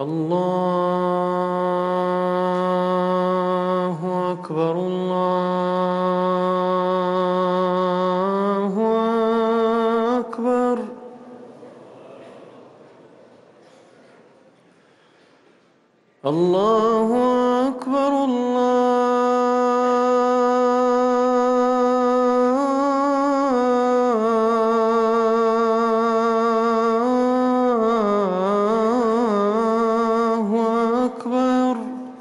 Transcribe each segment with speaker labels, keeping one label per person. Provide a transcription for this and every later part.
Speaker 1: الله أكبر الله أكبر. الله أكبر الله أكبر.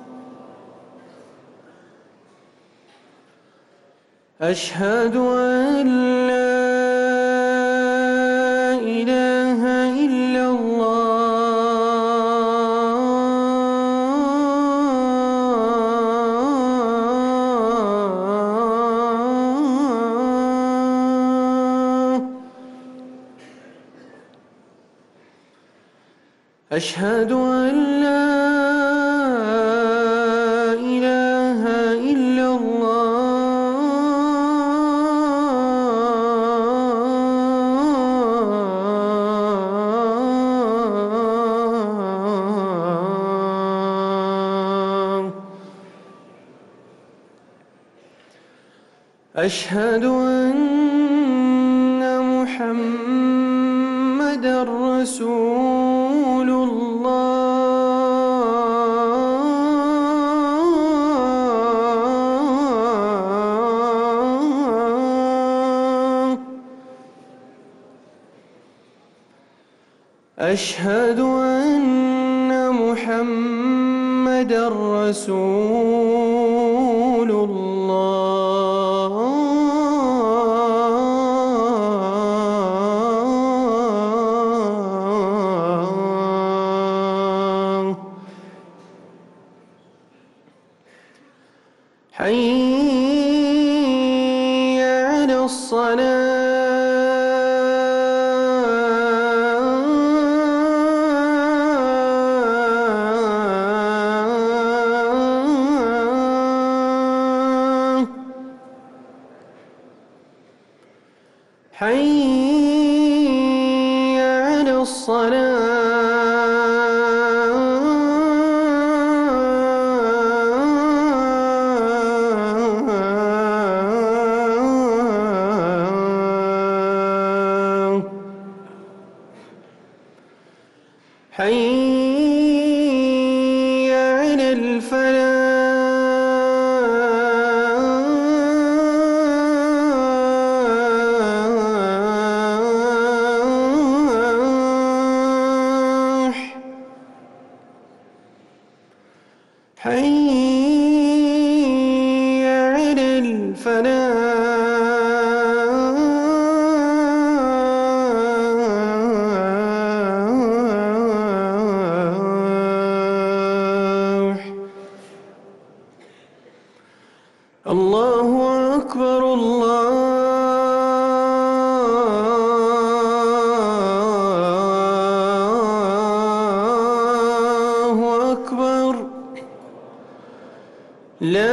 Speaker 1: أشهد أن لا إله إلا الله. أشهد أن لا إله إلا الله. أشهد أن محمدًا رسول الله. أشهد أن محمدًا رسول الله. حي على الصلاة. حي على الصلاة. حي على الفلاح. حي على الفلاح. الله أكبر الله أكبر. لا